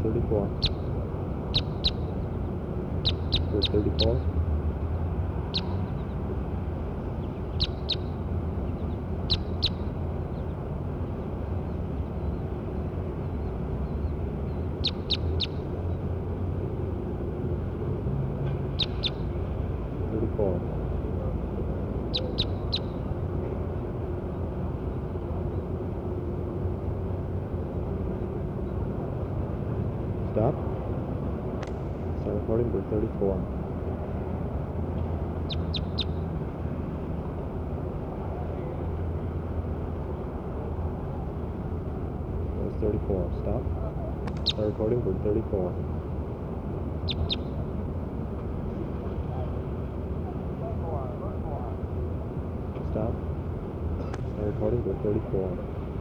34. Good 34. Stop. Start recording for 34. That was 34. Stop. Start recording for 34. Stop. Start recording for 34.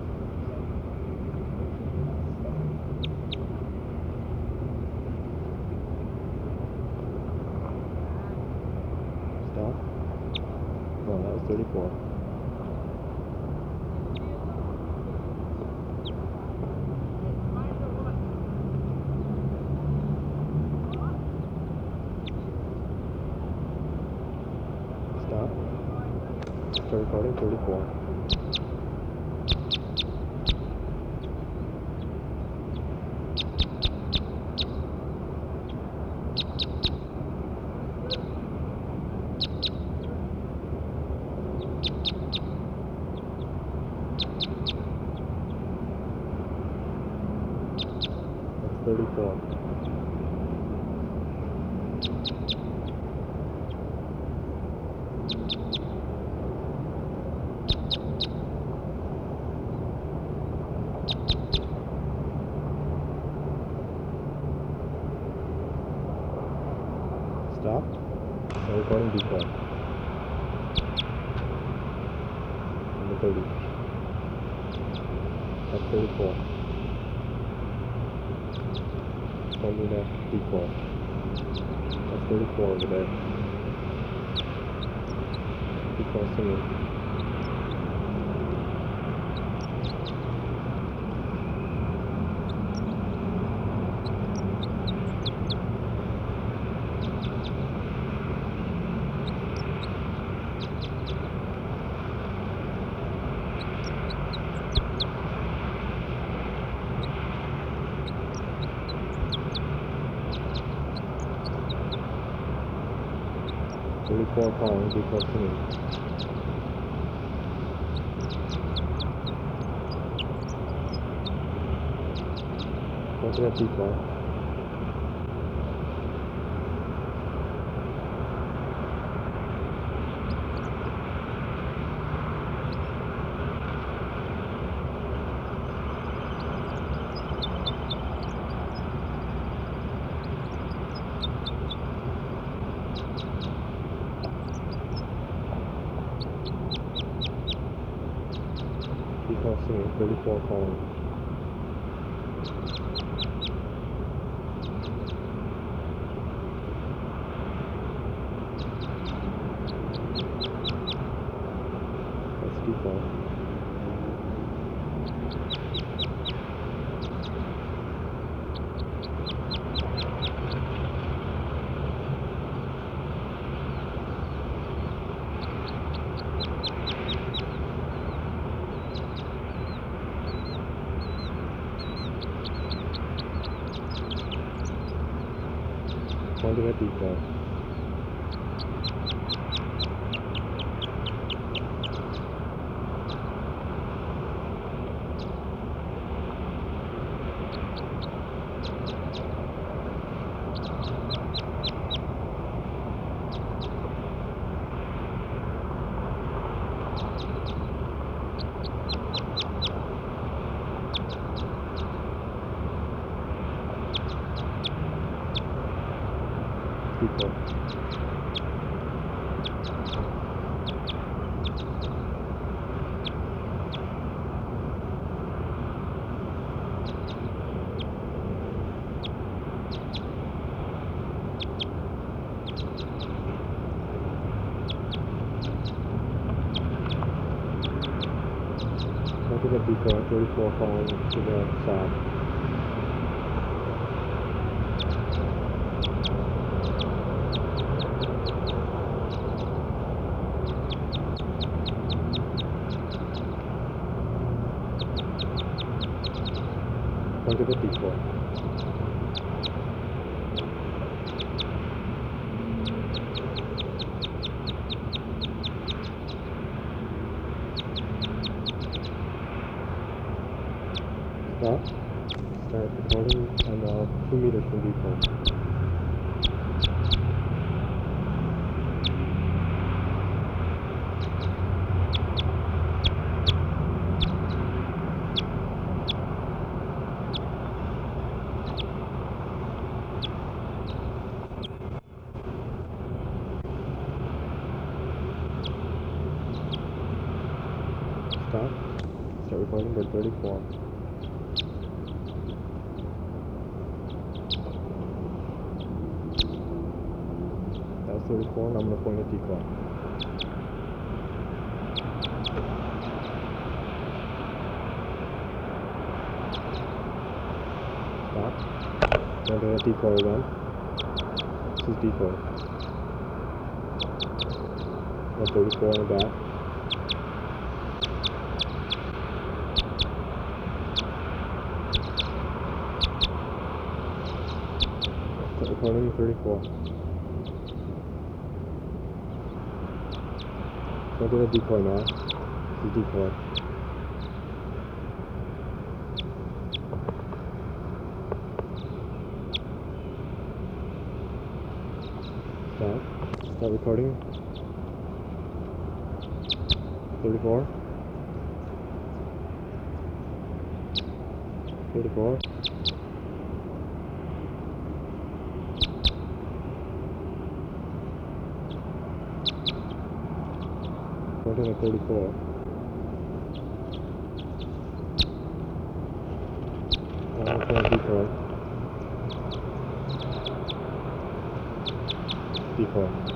Stop. Oh, that was 34. Stop. Start recording 34. That's 34. Stop. Start recording before. Number 30. That's 34. Over there, before. That's 34 over there. Before singing. Before calling, before singing. Don't forget before. Before singing, 34 calling. That's default. Pointing at default. Default. Pointing at default, 34 calling to the south. Point to the decoy. Stop. Start recording. I'm 2 meters from decoy. Stop. Start recording. Bird 34. That was 34, and I'm going to point a decoy. Stop. Going to the decoy again. This is decoy. 134 in the back. Start recording 34. Go to the decoy now. This is decoy. Stop. Start recording. 34. 34. Go to the 34. I'm going to play a decoy. Decoy.